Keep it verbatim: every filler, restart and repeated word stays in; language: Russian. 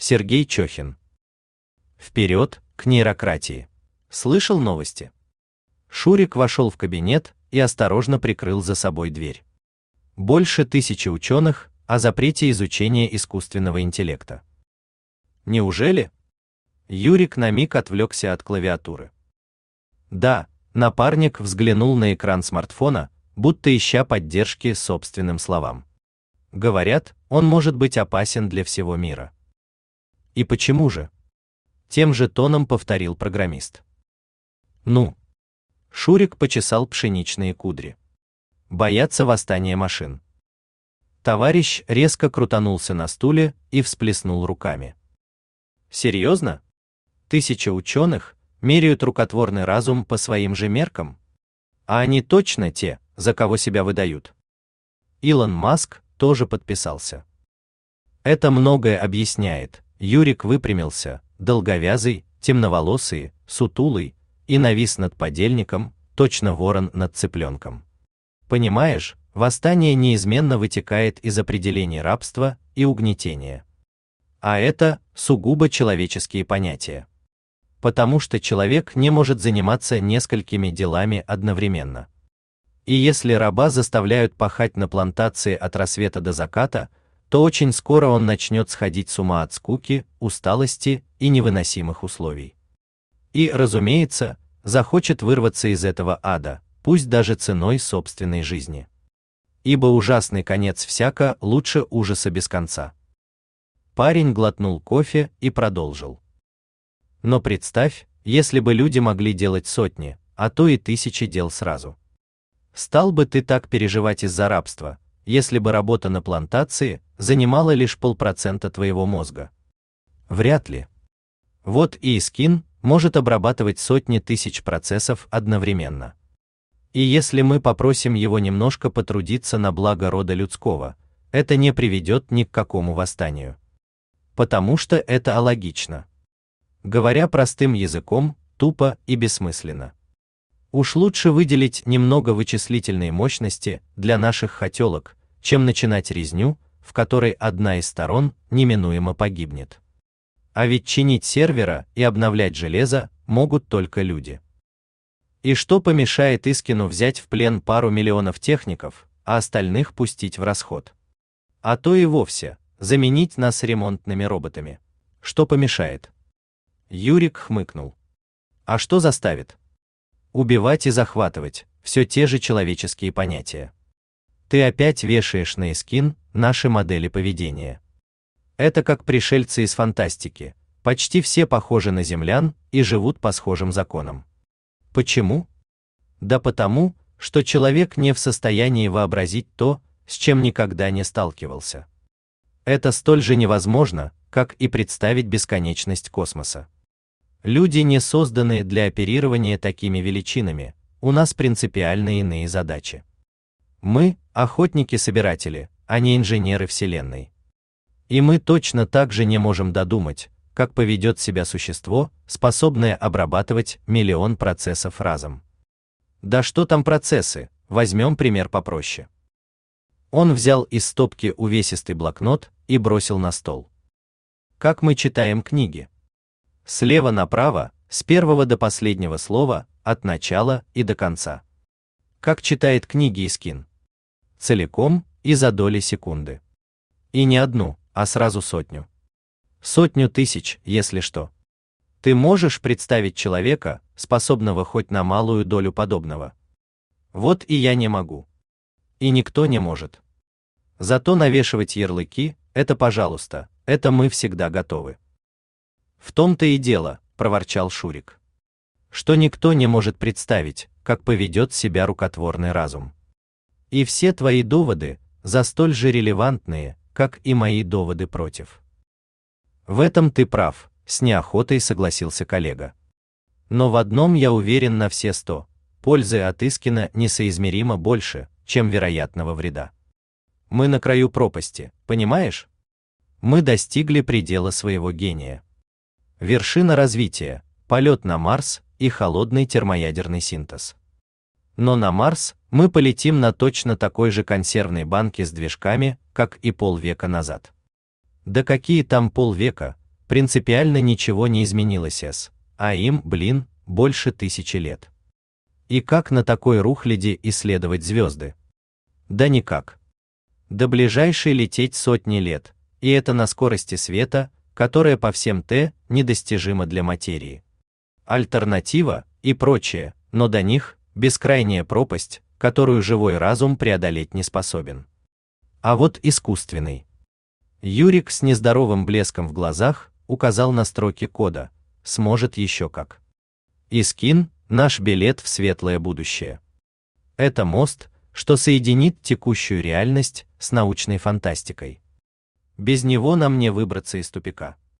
Сергей Чохин. Вперед к нейрократии. Слышал новости? Шурик вошел в кабинет и осторожно прикрыл за собой дверь. Больше тысячи ученых о запрете изучения искусственного интеллекта. Неужели? Юрик на миг отвлекся от клавиатуры. Да, напарник взглянул на экран смартфона, будто ища поддержки собственным словам. Говорят, он может быть опасен для всего мира. И почему же? Тем же тоном повторил программист. Ну? Шурик почесал пшеничные кудри. Боятся восстания машин. Товарищ резко крутанулся на стуле и всплеснул руками. Серьезно? Тысяча ученых меряют рукотворный разум по своим же меркам? А они точно те, за кого себя выдают? Илон Маск тоже подписался. Это многое объясняет. Юрик выпрямился, долговязый, темноволосый, сутулый, и навис над подельником, точно ворон над цыпленком. Понимаешь, восстание неизменно вытекает из определений рабства и угнетения. А это сугубо человеческие понятия. Потому что человек не может заниматься несколькими делами одновременно. И если раба заставляют пахать на плантации от рассвета до заката, то очень скоро он начнет сходить с ума от скуки, усталости и невыносимых условий. И, разумеется, захочет вырваться из этого ада, пусть даже ценой собственной жизни. Ибо ужасный конец всяко лучше ужаса без конца. Парень глотнул кофе и продолжил. Но представь, если бы люди могли делать сотни, а то и тысячи дел сразу. Стал бы ты так переживать из-за рабства, если бы работа на плантации занимала лишь полпроцента твоего мозга? Вряд ли. Вот и Искин может обрабатывать сотни тысяч процессов одновременно. И если мы попросим его немножко потрудиться на благо рода людского, это не приведет ни к какому восстанию. Потому что это алогично. Говоря простым языком, тупо и бессмысленно. Уж лучше выделить немного вычислительной мощности для наших хотелок, чем начинать резню, в которой одна из сторон неминуемо погибнет. А ведь чинить сервера и обновлять железо могут только люди. И что помешает Искину взять в плен пару миллионов техников, а остальных пустить в расход? А то и вовсе заменить нас ремонтными роботами. Что помешает? Юрик хмыкнул. А что заставит? Убивать и захватывать — все те же человеческие понятия. Ты опять вешаешь на Искин наши модели поведения. Это как пришельцы из фантастики, почти все похожи на землян и живут по схожим законам. Почему? Да потому, что человек не в состоянии вообразить то, с чем никогда не сталкивался. Это столь же невозможно, как и представить бесконечность космоса. Люди не созданы для оперирования такими величинами, у нас принципиально иные задачи. Мы – охотники-собиратели, а не инженеры Вселенной. И мы точно так же не можем додумать, как поведет себя существо, способное обрабатывать миллион процессов разом. Да что там процессы, возьмем пример попроще. Он взял из стопки увесистый блокнот и бросил на стол. Как мы читаем книги? Слева направо, с первого до последнего слова, от начала и до конца. Как читает книги Искин? Целиком и за доли секунды. И не одну, а сразу сотню. Сотню тысяч, если что. Ты можешь представить человека, способного хоть на малую долю подобного? Вот и я не могу. И никто не может. Зато навешивать ярлыки – это пожалуйста, это мы всегда готовы. В том-то и дело, проворчал Шурик, что никто не может представить, как поведет себя рукотворный разум. И все твои доводы за столь же релевантные, как и мои доводы против. В этом ты прав, с неохотой согласился коллега. Но в одном я уверен на все сто: пользы от Искина несоизмеримо больше, чем вероятного вреда. Мы на краю пропасти, понимаешь? Мы достигли предела своего гения. Вершина развития, полет на Марс и холодный термоядерный синтез. Но на Марс мы полетим на точно такой же консервной банке с движками, как и полвека назад. Да какие там полвека, принципиально ничего не изменилось с, а им, блин, больше тысячи лет. И как на такой рухляди исследовать звезды? Да никак. До ближайшей лететь сотни лет, и это на скорости света, которая по всем Т недостижима для материи. Альтернатива и прочее, но до них бескрайняя пропасть, которую живой разум преодолеть не способен. А вот искусственный. Юрик с нездоровым блеском в глазах указал на строки кода. Сможет еще как. Искин — наш билет в светлое будущее. Это мост, что соединит текущую реальность с научной фантастикой. Без него нам не выбраться из тупика.